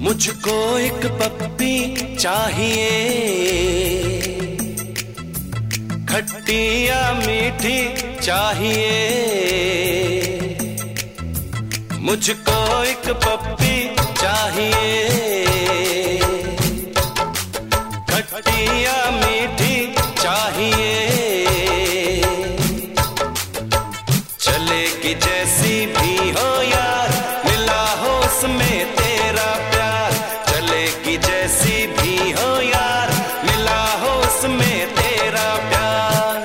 मुझको एक पप्पी चाहिए, खट्टी या मीठी चाहिए। मुझको एक पप्पी चाहिए, खट्टी या मीठी चाहिए। चलेगी जैसी भी हो यार, मिला हो उसमें तेरा प्यार। चलेगी जैसी भी हो यार, मिला हो उसमें तेरा प्यार।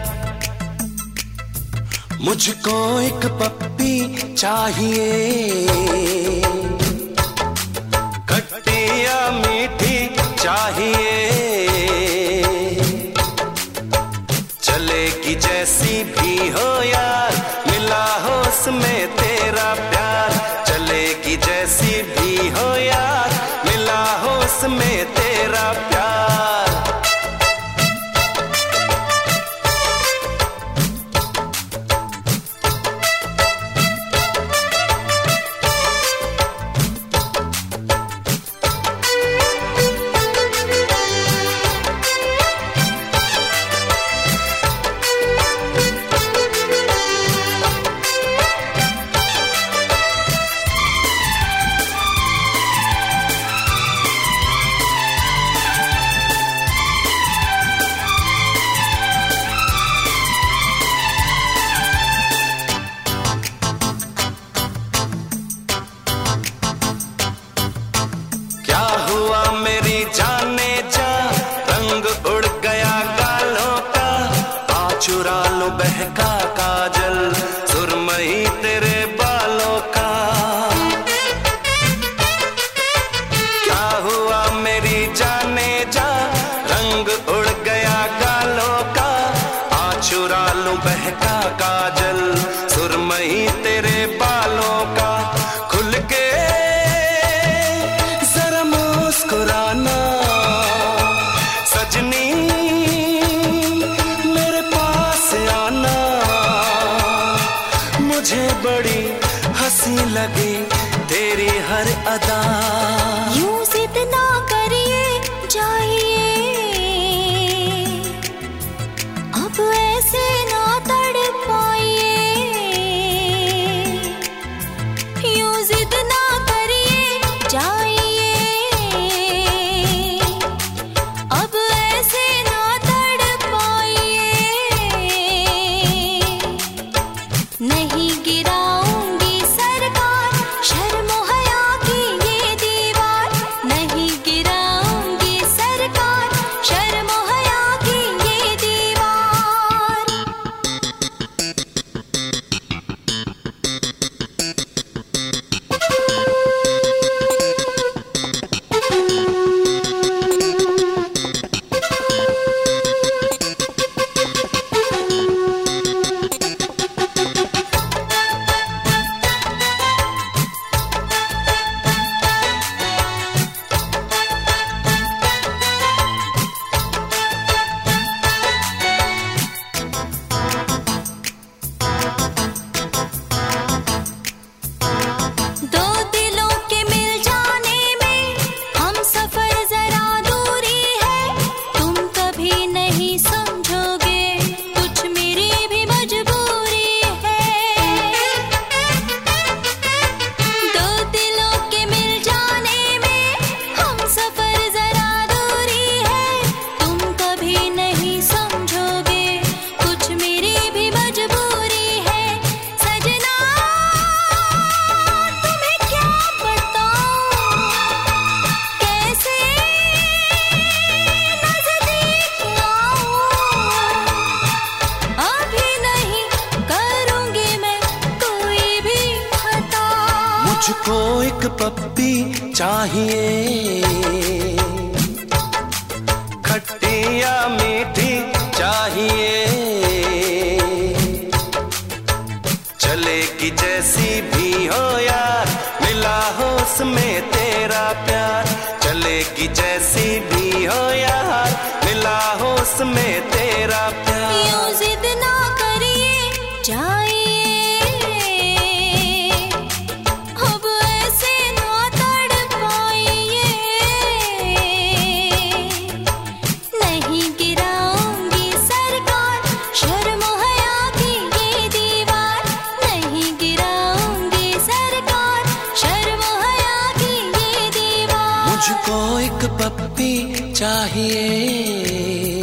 मुझको एक पप्पी चाहिए, खट्टी या मीठी चाहिए। चलेगी जैसी भी हो यार, मिला हो उसमें तेरा प्यार। चलेगी जैसी भी हो यार, मिला हो उसमें तेरा प्यार। चुरा लो बहका काजल, सुरमई तेरे बालों का। क्या हुआ मेरी जाने जा, रंग उड़ गया गालों का। आ चुरा लो बहका काजल, सुरमई तेरे बालों का। खुल के जरा मुस्कुराना सजनी, मुझे बड़ी हंसी लगी तेरी हर अदा। यूं जिद ना करिए जाइए, अब ऐसे ना तड़पाइए। यूं जिद ना करिए जाइए, अब ऐसे ना तड़पाइए। नहीं गिराऊंगी सरकार शर्म हया की ये दीवार। नहीं गिराऊंगी सरकार शर्म हया की ये दीवार। मुझको एक पप्पी चाहिए, खट्टी या मीठी चाहिए। चलेगी जैसी भी हो यार, मिला हो उसमें तेरा प्यार। चलेगी जैसी भी हो यार, मिला हो उसमें तेरा प्यार। यूं जिद ना करिए जाइए, अब ऐसे ना तड़पाइए। मुझको एक पप्पी चाहिए,